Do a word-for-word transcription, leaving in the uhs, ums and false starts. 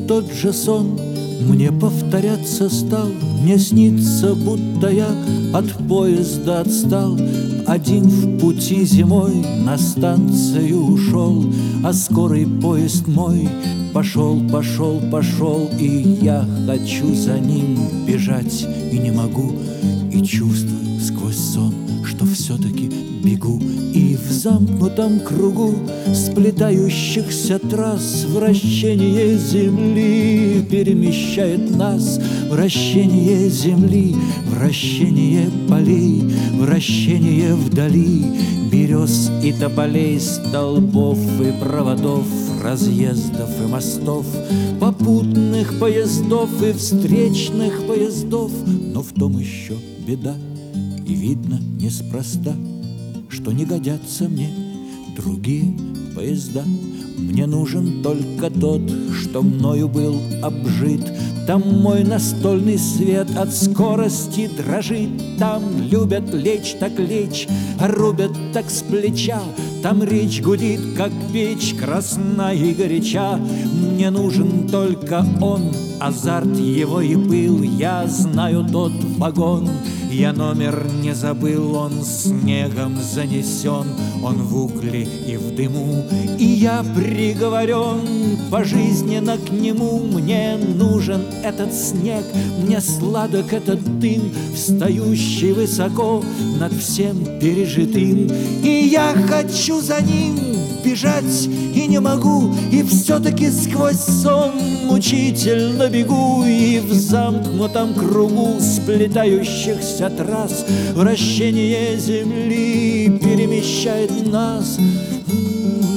тот же сон мне повторяться стал. Мне снится, будто я от поезда отстал, один в пути зимой на станцию ушел, а скорый поезд мой пошел, пошел, пошел, и я хочу за ним бежать и не могу, и чувствую сквозь сон, что все-таки бегу. И в замкнутом кругу сплетающихся трасс вращение земли перемещает нас. Вращение земли, вращение полей, вращение вдали берез и тополей, столбов и проводов, разъездов и мостов, попутных поездов и встречных поездов. Но в том еще беда, и видно неспроста, что не годятся мне другие поезда. Мне нужен только тот, что мною был обжит. Там мой настольный свет от скорости дрожит. Там любят лечь так лечь, а рубят так с плеча. Там речь гудит, как печь, красна и горяча. Мне нужен только он, азарт его и пыл. Я знаю тот вагон, я номер не забыл. Он снегом занесен, он в угле и в дыму, и я приговорен пожизненно к нему. Мне нужен этот снег, мне сладок этот дым, встающий высоко над всем пережитым. И я хочу за ним бежать и не могу, и все-таки сквозь сон мучительно бегу. И в замкнутом кругу сплетающихся трасс вращение земли перемещает нас.